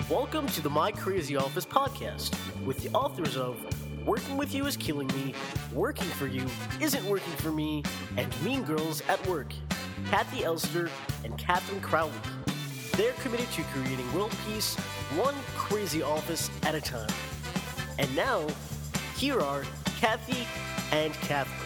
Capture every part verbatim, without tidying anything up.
Welcome to the My Crazy Office podcast with the authors of Working With You Is Killing Me, Working For You Isn't Working For Me, and Mean Girls at Work, Kathy Elster and Catherine Crowley. They're committed to creating world peace, one crazy office at a time. And now, here are Kathy and Catherine.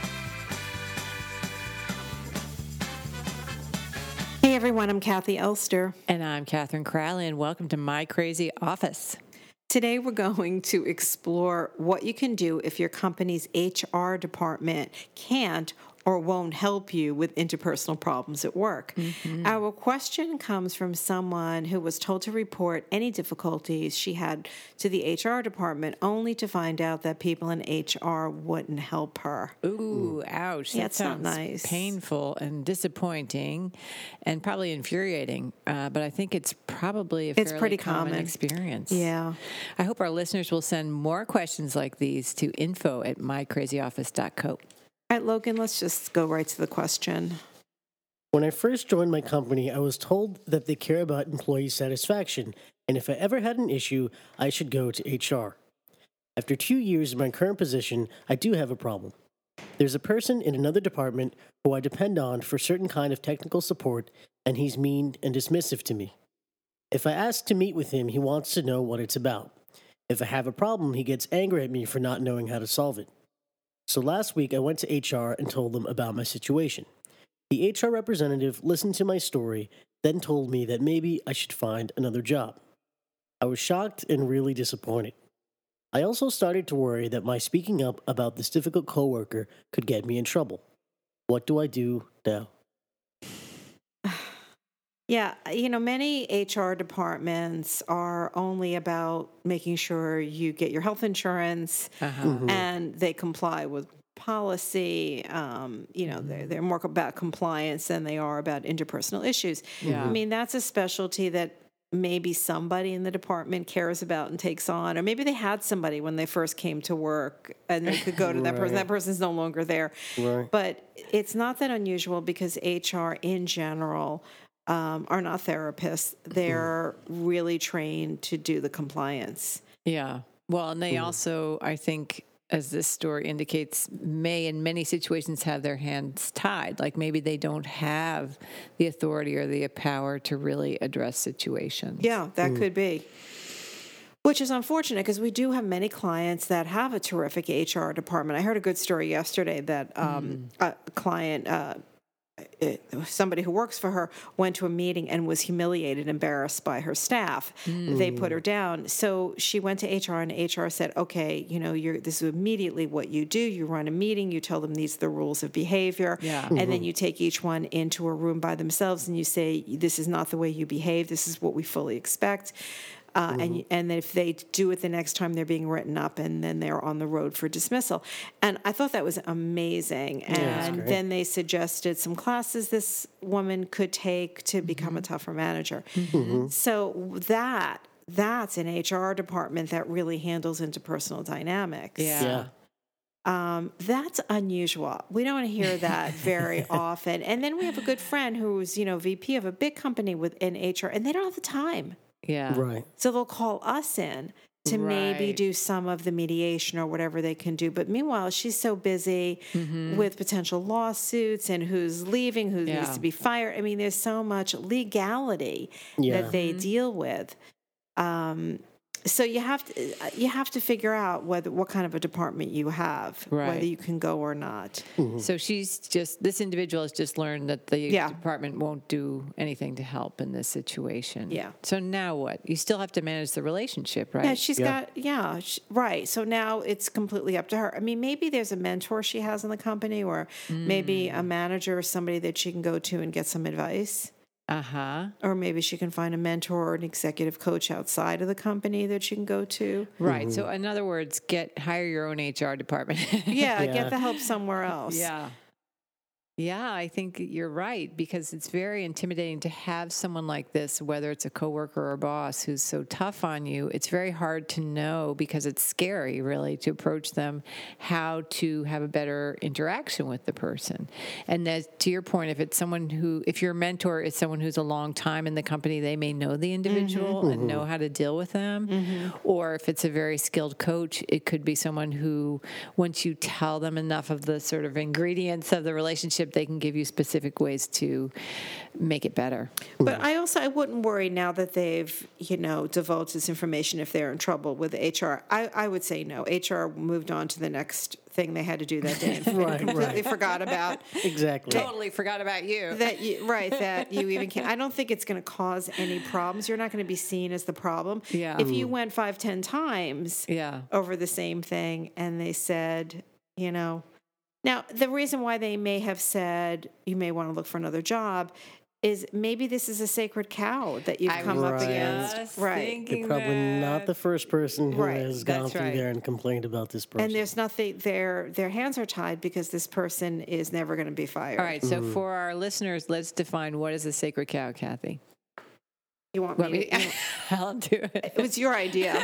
Hey everyone, I'm Kathy Elster. And I'm Catherine Crowley, and welcome to My Crazy Office. Today we're going to explore what you can do if your company's H R department can't or won't help you with interpersonal problems at work. Mm-hmm. Our question comes from someone who was told to report any difficulties she had to the H R department only to find out that people in H R wouldn't help her. Ooh, ouch. Yeah, that it's sounds not nice. Painful and disappointing and probably infuriating, uh, but I think it's probably a it's fairly pretty common, common experience. Yeah. I hope our listeners will send more questions like these to info at my crazy office dot co. All right, Logan, let's just go right to the question. When I first joined my company, I was told that they care about employee satisfaction, and if I ever had an issue, I should go to H R. After two years in my current position, I do have a problem. There's a person in another department who I depend on for certain kind of technical support, and he's mean and dismissive to me. If I ask to meet with him, he wants to know what it's about. If I have a problem, he gets angry at me for not knowing how to solve it. So last week, I went to H R and told them about my situation. The H R representative listened to my story, then told me that maybe I should find another job. I was shocked and really disappointed. I also started to worry that my speaking up about this difficult coworker could get me in trouble. What do I do now? Yeah, you know, many H R departments are only about making sure you get your health insurance Uh-huh. Mm-hmm. and they comply with policy. Um, you know, they're, they're more about compliance than they are about interpersonal issues. Yeah. I mean, that's a specialty that maybe somebody in the department cares about and takes on, or maybe they had somebody when they first came to work and they could go to that person. Right. That person's no longer there. Right. But it's not that unusual because H R in general um, are not therapists. They're really trained to do the compliance. Yeah. Well, and they Mm. also, I think, as this story indicates, may in many situations have their hands tied. Like maybe they don't have the authority or the power to really address situations. Yeah, that could be. Which is unfortunate because we do have many clients that have a terrific H R department. I heard a good story yesterday that um, a client, uh, it, somebody who works for her, went to a meeting and was humiliated, embarrassed by her staff. They put her down. So she went to H R, and H R said, okay, you know, you're, this is immediately what you do. You run a meeting, you tell them these are the rules of behavior, Yeah. and then you take each one into a room by themselves and you say, this is not the way you behave. This is what we fully expect. Uh, and and if they do it the next time, they're being written up, and then they're on the road for dismissal. And I thought that was amazing. that's And great. then they suggested some classes this woman could take to become a tougher manager. So that that's an H R department that really handles interpersonal dynamics. Yeah. Yeah. Um, that's unusual. We don't hear that very often. And then we have a good friend who's, you know, V P of a big company within H R, and they don't have the time. Yeah. Right. So they'll call us in to maybe Right. do some of the mediation or whatever they can do. But meanwhile, she's so busy with potential lawsuits and who's leaving, who Yeah. needs to be fired. I mean, there's so much legality Yeah. that they deal with. Um, so you have to you have to figure out whether what kind of a department you have, Right. whether you can go or not. So she's just, this individual has just learned that the Yeah. department won't do anything to help in this situation. Yeah. So now what? You still have to manage the relationship, right? Yeah, she's Yeah. got, yeah, sh right. So now it's completely up to her. I mean, maybe there's a mentor she has in the company, or maybe a manager or somebody that she can go to and get some advice. Uh-huh. Or maybe she can find a mentor or an executive coach outside of the company that she can go to. Right. So in other words, get hire your own H R department. Yeah, Yeah. get the help somewhere else. Yeah. Yeah, I think you're right, because it's very intimidating to have someone like this, whether it's a coworker or a boss who's so tough on you. It's very hard to know, because it's scary, really, to approach them, how to have a better interaction with the person. And as, to your point, if it's someone who, if your mentor is someone who's a long time in the company, they may know the individual mm-hmm. and know how to deal with them. Mm-hmm. Or if it's a very skilled coach, it could be someone who, once you tell them enough of the sort of ingredients of the relationship, they can give you specific ways to make it better. But I also, I wouldn't worry now that they've, you know, divulged this information if they're in trouble with H R. I, I would say no. H R moved on to the next thing they had to do that day and right, completely right. forgot about. Exactly. Totally forgot about you. That you, right, that you even can. I don't think it's going to cause any problems. You're not going to be seen as the problem. Yeah. If you went five, ten times yeah. over the same thing and they said, you know, now, the reason why they may have said you may want to look for another job is maybe this is a sacred cow that you've I come was up against. just Right. thinking You're probably that. not the first person who Right. has gone That's through right. there and complained about this person. And there's nothing, their their hands are tied because this person is never going to be fired. All right, so for our listeners, let's define what is a sacred cow, Kathy. You want Want me me to, to- I'll do it. it was your idea.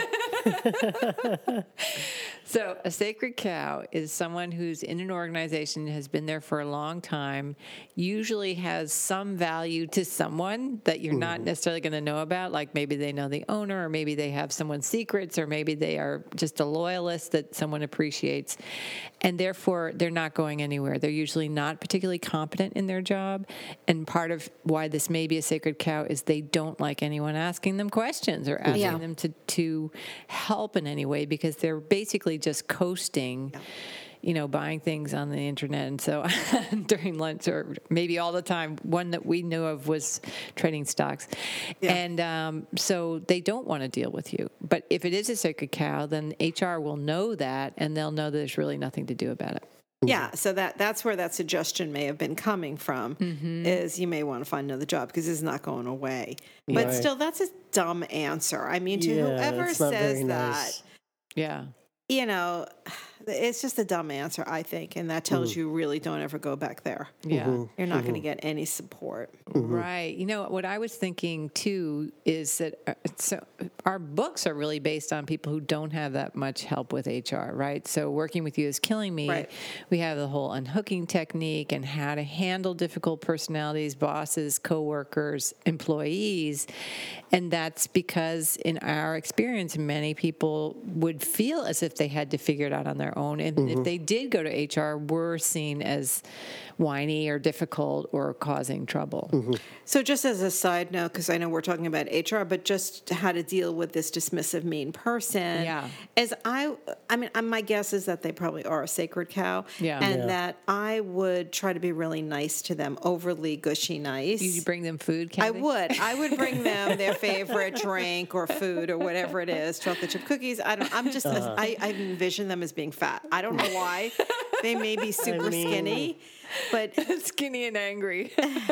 So a sacred cow is someone who's in an organization, has been there for a long time, usually has some value to someone that you're not necessarily going to know about, like maybe they know the owner, or maybe they have someone's secrets, or maybe they are just a loyalist that someone appreciates, and therefore they're not going anywhere. They're usually not particularly competent in their job, and part of why this may be a sacred cow is they don't like anyone asking them questions or asking Yeah. them to, to help in any way, because they're basically just coasting, yeah. you know, buying things on the internet. And so during lunch, or maybe all the time, one that we knew of was trading stocks. Yeah. And um, so they don't want to deal with you. But if it is a sacred cow, then H R will know that, and they'll know that there's really nothing to do about it. Yeah, so that that's where that suggestion may have been coming from, mm-hmm. is you may want to find another job because it's not going away. But right. still, that's a dumb answer. I mean, to yeah, whoever it's not says very that, nice. Yeah. you know, it's just a dumb answer, I think, and that tells mm. you really don't ever go back there. Yeah. Mm-hmm. You're not mm-hmm. going to get any support. Mm-hmm. Right. You know, what I was thinking, too, is that uh, so our books are really based on people who don't have that much help with H R, right? So Working With You Is Killing Me, right. we have the whole unhooking technique and how to handle difficult personalities, bosses, coworkers, employees. And that's because in our experience, many people would feel as if they had to figure it out on their own. And mm-hmm. if they did go to H R, were seen as whiny or difficult or causing trouble. Mm-hmm. So just as a side note, because I know we're talking about H R, but just how to deal with this dismissive, mean person. Yeah. As I, I mean, my guess is that they probably are a sacred cow. Yeah. And Yeah. that I would try to be really nice to them, overly gushy nice. You bring them food, I Kathy? would. I would bring them their favorite drink or food or whatever it is, chocolate chip cookies. I don't. I'm just. Uh-huh. I, I envision them as being fat. I don't know why. They may be super mean- skinny, but Skinny and angry.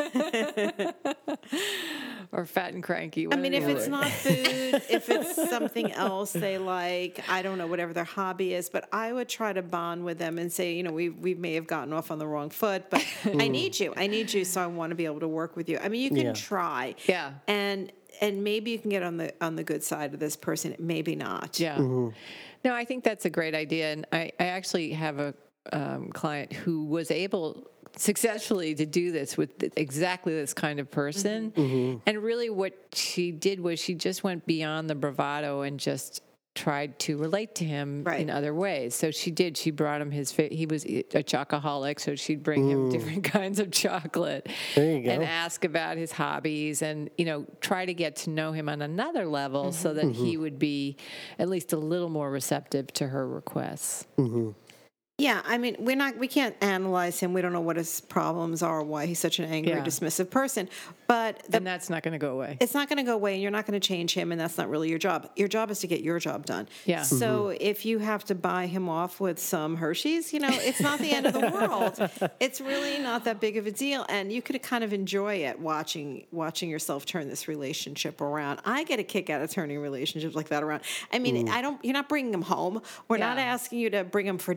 Or fat and cranky. I mean, if whatever. it's not food, if it's something else they like, I don't know, whatever their hobby is, but I would try to bond with them and say, you know, we we may have gotten off on the wrong foot, but I need you. I need you, so I want to be able to work with you. I mean, you can Yeah. try. Yeah. And and maybe you can get on the on the good side of this person, maybe not. Yeah. No, I think that's a great idea. And I, I actually have a um, client who was able successfully to do this with exactly this kind of person. Mm-hmm. And really what she did was she just went beyond the bravado and just tried to relate to him Right. in other ways. So she did. She brought him his, fa- he was a chocoholic, so she'd bring him different kinds of chocolate. There you go. And ask about his hobbies and, you know, try to get to know him on another level so that he would be at least a little more receptive to her requests. Yeah, I mean, we're not, we can't analyze him. We don't know what his problems are, why he's such an angry, Yeah. dismissive person. But the, And that's not going to go away. it's not going to go away, and you're not going to change him, and that's not really your job. Your job is to get your job done. Yeah. So if you have to buy him off with some Hershey's, you know, it's not the end of the world. It's really not that big of a deal, and you could kind of enjoy it watching watching yourself turn this relationship around. I get a kick out of turning relationships like that around. I mean, I don't. You're not bringing him home. We're not Yeah. asking you to bring him for dinner.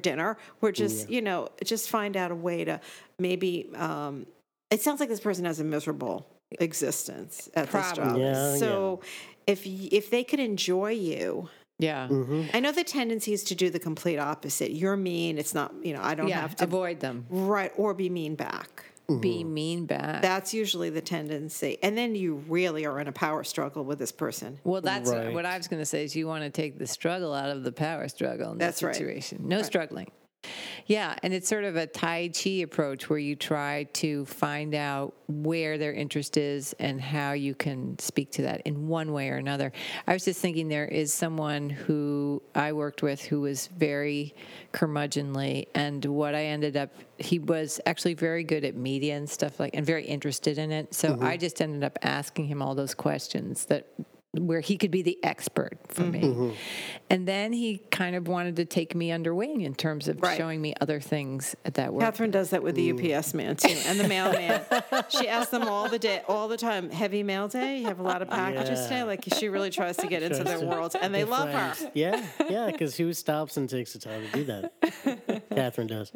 Or just, you know, just find out a way to maybe, um, it sounds like this person has a miserable existence at this job. Probably. Yeah, So if y- if they could enjoy you, Yeah. I know the tendency is to do the complete opposite. You're mean. It's not, you know, I don't Yeah. have to. Avoid them. Right. Or be mean back. Be mean back. That's usually the tendency. And then you really are in a power struggle with this person. Well, that's Right. what I was going to say is you want to take the struggle out of the power struggle in That's right. this situation. No struggling. Yeah, and it's sort of a Tai Chi approach where you try to find out where their interest is and how you can speak to that in one way or another. I was just thinking there is someone who I worked with who was very curmudgeonly, and what I ended up, he was actually very good at media and stuff like, and very interested in it. So I just ended up asking him all those questions that where he could be the expert for me. And then he kind of wanted to take me under wing in terms of Right. showing me other things at that work. Catherine does that with the U P S man too, and the mailman. She asks them all the day, all the time. Heavy mail day. You have a lot of packages Yeah. today. Like she really tries to get into Tries their to world, and they be love friends. her. Yeah, yeah, because who stops and takes the time to do that? Catherine does.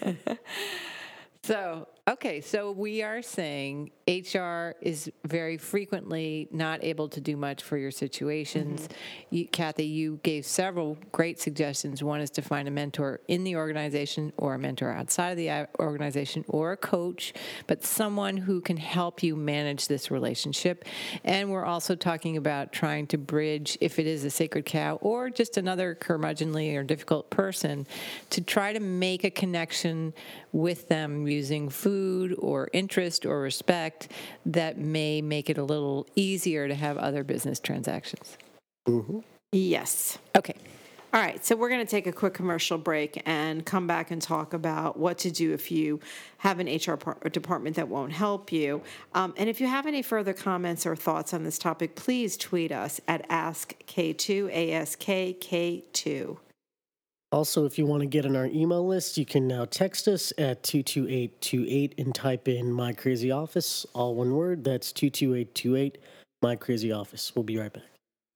So, okay, so we are saying H R is very frequently not able to do much for your situations. You, Kathy, you gave several great suggestions. One is to find a mentor in the organization or a mentor outside of the uh, organization or a coach, but someone who can help you manage this relationship. And we're also talking about trying to bridge, if it is a sacred cow or just another curmudgeonly or difficult person, to try to make a connection with them using food or interest or respect that may make it a little easier to have other business transactions. Yes. Okay. All right, so we're going to take a quick commercial break and come back and talk about what to do if you have an H R par- department that won't help you. Um, and if you have any further comments or thoughts on this topic, please tweet us at ask K two, A S K K two. Also, if you want to get on our email list, you can now text us at two two eight two eight and type in My Crazy Office, all one word. That's two two eight two eight, My Crazy Office. We'll be right back.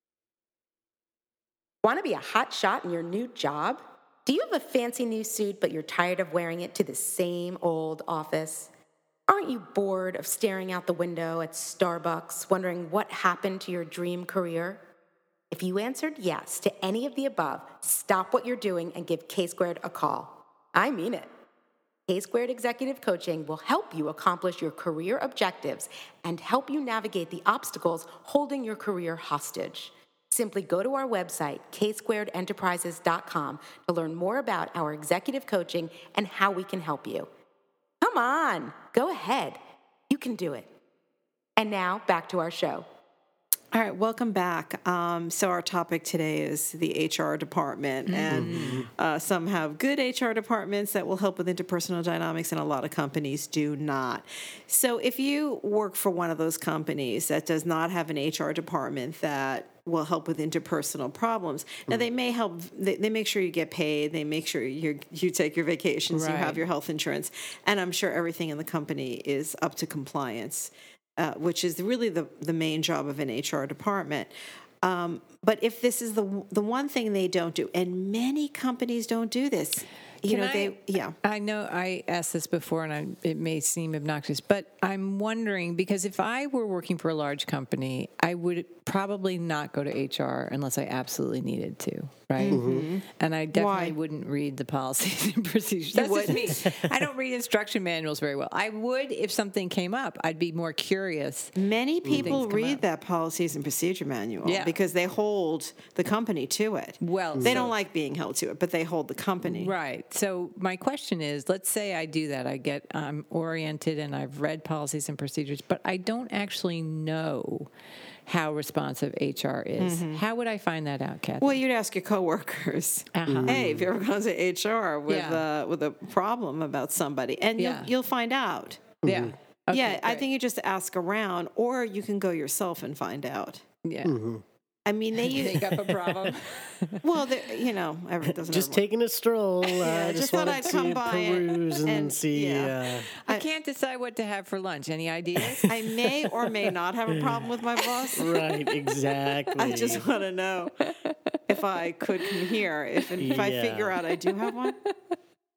Want to be a hot shot in your new job? Do you have a fancy new suit, but you're tired of wearing it to the same old office? Aren't you bored of staring out the window at Starbucks, wondering what happened to your dream career? If you answered yes to any of the above, stop what you're doing and give K-Squared a call. I mean it. K-Squared Executive Coaching will help you accomplish your career objectives and help you navigate the obstacles holding your career hostage. Simply go to our website, k squared enterprises dot com, to learn more about our executive coaching and how we can help you. Come on, go ahead. You can do it. And now, back to our show. All right, welcome back. Um, so our topic today is the H R department, and uh, some have good H R departments that will help with interpersonal dynamics, and a lot of companies do not. So if you work for one of those companies that does not have an H R department that will help with interpersonal problems, now they may help. They, they make sure you get paid. They make sure you you take your vacations. You Right. have your health insurance, and I'm sure everything in the company is up to compliance. Uh, which is really the, the main job of an H R department. Um, but if this is the the one thing they don't do, and many companies don't do this, you Can know, I- they yeah. I know I asked this before, and I, it may seem obnoxious, but I'm wondering, because if I were working for a large company, I would probably not go to H R unless I absolutely needed to, right? And I definitely Why? wouldn't read the policies and procedures. That's just me. I don't read instruction manuals very well. I would if something came up. I'd be more curious. Many people things come read up. that policies and procedure manual Yeah. because they hold the company to it. Well, they so- don't like being held to it, but they hold the company. Right. So my question is, let's say I do that. I get I'm oriented and I've read policies and procedures, but I don't actually know how responsive H R is. How would I find that out, Kathy? Well, you'd ask your coworkers, Uh-huh. "Hey, if you ever gone to H R with Yeah. uh, with a problem about somebody," and Yeah. you'll, you'll find out. yeah. Okay, yeah, I great. think you just ask around, or you can go yourself and find out. Yeah. I mean, they use Make up a problem. well, they- you know, every, doesn't Just everyone- taking a stroll. Yeah, uh, just just thought wanted I'd come to by and- peruse and, and- see. yeah. I can't decide what to have for lunch. Any ideas? I may or may not have a problem with my boss. Uh, right, exactly. I just want to know if I could come here. If if I Yeah. figure out I do have one,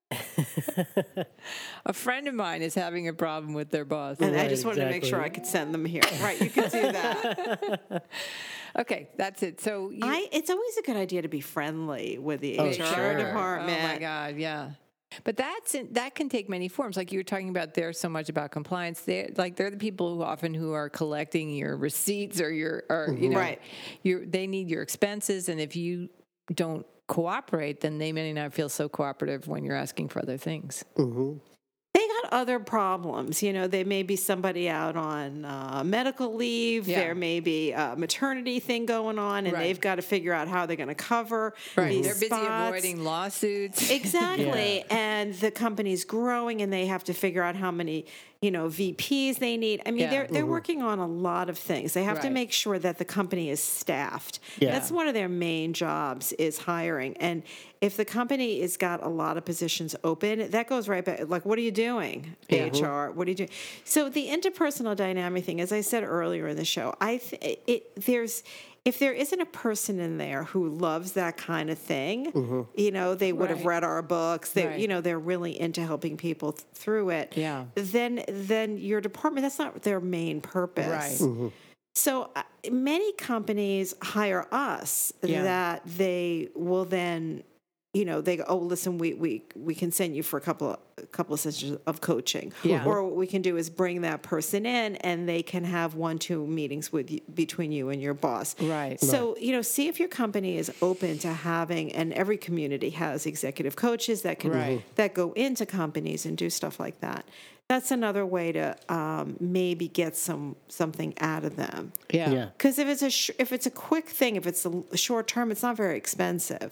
A friend of mine is having a problem with their boss. And I Right, just wanted to make exactly. sure I could send them here. Right, you could do that. Okay, that's it. So you, I, it's always a good idea to be friendly with the Oh, H R sure. department. Oh my God, yeah. But that's in, that can take many forms. Like you were talking about, they're so much about compliance. They like they're the people who often who are collecting your receipts or your or you know, Right. your they need your expenses, and if you don't cooperate, then they may not feel so cooperative when you're asking for other things. They got other problems. You know, there may be somebody out on uh, medical leave. Yeah. There may be a maternity thing going on, and Right. they've got to figure out how they're going to cover Right. these They're busy spots. avoiding lawsuits. Exactly. Yeah. And the company's growing, and they have to figure out how many, you know, V Ps they need. I mean, Yeah. they're they're working on a lot of things. They have to Right. make sure that the company is staffed. Yeah. That's one of their main jobs is hiring. And if the company has got a lot of positions open, that goes right back. Like, what are you doing, H R? What are you doing? So the interpersonal dynamic thing, as I said earlier in the show, I th- it there's. If there isn't a person in there who loves that kind of thing, you know, they would have Right. read our books. They, Right. you know, they're really into helping people th- through it. Yeah. Then, then your department, that's not their main purpose. Right. So uh, many companies hire us Yeah. that they will then, you know, they go, oh, listen, we we we can send you for a couple of a couple of sessions of coaching, Yeah. or what we can do is bring that person in, and they can have one two meetings with you, between you and your boss. Right. So you know, see if your company is open to having, and every community has executive coaches that can Right. that go into companies and do stuff like that. That's another way to um, maybe get some something out of them. Yeah. Yeah. Because if it's a sh- if it's a quick thing, if it's a short term, it's not very expensive.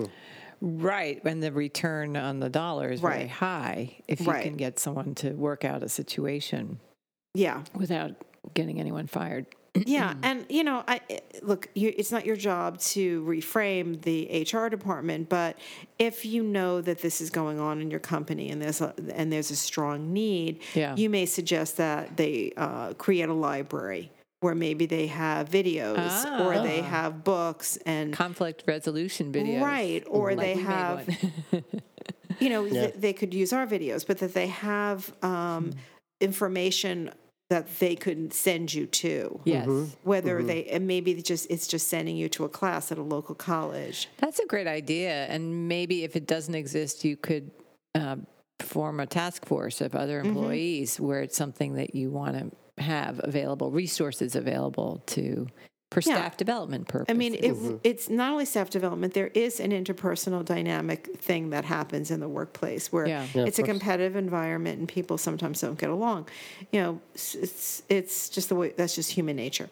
Right. And the return on the dollar is very Right. high if you Right. can get someone to work out a situation Yeah, without getting anyone fired. yeah, and you know, I look. You, it's not your job to reframe the H R department, but if you know that this is going on in your company and there's a, and there's a strong need, Yeah. you may suggest that they uh, create a library where maybe they have videos or they Ah. have books and Conflict resolution videos. right, or Like they we made have. one. you know, Yeah. th- they could use our videos, but that they have um, information that they could send you to. Yes. Whether they, and maybe it's just it's just sending you to a class at a local college. That's a great idea. And maybe if it doesn't exist, you could uh, form a task force of other Mm-hmm. employees where it's something that you want to have available, resources available to for Yeah. staff development purposes. I mean, it, it's not only staff development. There is an interpersonal dynamic thing that happens in the workplace where Yeah. Yeah, of it's a course. competitive environment and people sometimes don't get along. You know, it's it's, it's just the way that's just human nature.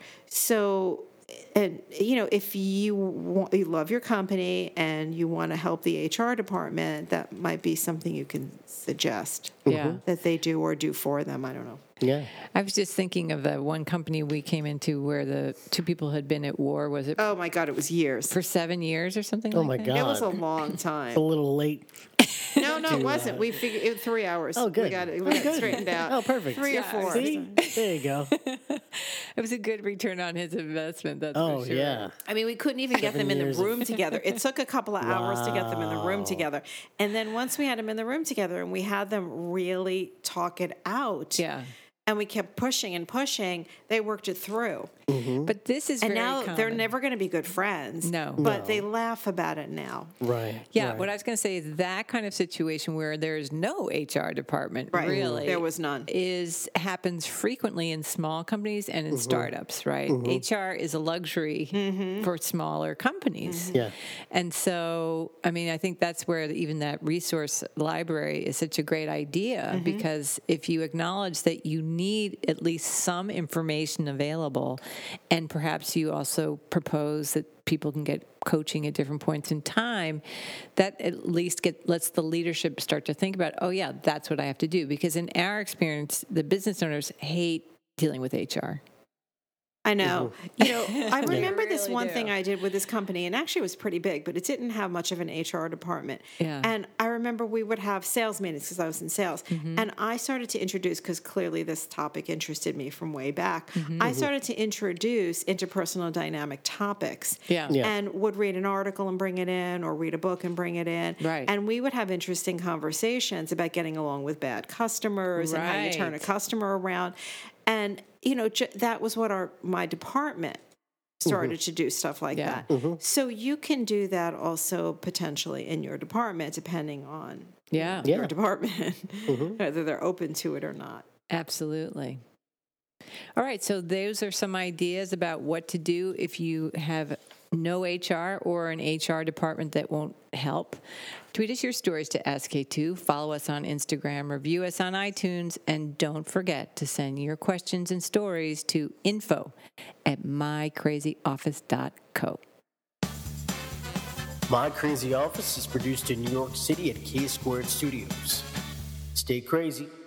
So. And you know, if you want, you love your company and you want to help the H R department, that might be something you can suggest yeah. that they do or do for them. I don't know. Yeah. I was just thinking of the one company we came into where the two people had been at war. Was it Oh my God, it was years. for seven years or something Oh like my that? God. It was a long It's time. a little late. No, no, it wasn't. We figured it was three hours. Oh, good. We got it. Oh, We got it good. straightened out. Oh, perfect. Three Yeah, or four. See? There you go. It was a good return on his investment, that's Oh, for sure. yeah. I mean, we couldn't even get them in the years of- room together. It took a couple of hours to get them in the room Wow. together. And then once we had them in the room together and we had them really talk it out, Yeah. and we kept pushing and pushing, they worked it through. But this is And very now they're common. never going to be good friends. No. But No. they laugh about it now. Right. Yeah, right. what I was going to say is that kind of situation where there is no H R department, Right. really, There was none. is happens frequently in small companies and in startups. Right, H R is a luxury Mm-hmm. for smaller companies. Yeah. And so, I mean, I think that's where even that resource library is such a great idea Mm-hmm. because if you acknowledge that you need at least some information available, and perhaps you also propose that people can get coaching at different points in time, that at least get lets the leadership start to think about, oh yeah, that's what I have to do. Because in our experience, the business owners hate dealing with H R. I know. You know, I remember this really one do. thing I did with this company, and actually it was pretty big, but it didn't have much of an H R department. Yeah. And I remember we would have sales meetings because I was in sales. Mm-hmm. And I started to introduce, because clearly this topic interested me from way back, Mm-hmm. I started to introduce interpersonal dynamic topics. Yeah. Yeah. And would read an article and bring it in, or read a book and bring it in. Right. And we would have interesting conversations about getting along with bad customers and how you turn a Right. customer around. And, you know, ju- that was what our my department started to do, stuff like Yeah. that. So you can do that also potentially in your department, depending on Yeah. Yeah. your department, whether they're open to it or not. Absolutely. All right, so those are some ideas about what to do if you have no H R or an H R department that won't help. Tweet us your stories to S K two, follow us on Instagram, review us on iTunes, and don't forget to send your questions and stories to info at my crazy office dot co. My Crazy Office is produced in New York City at K Squared Studios. Stay crazy.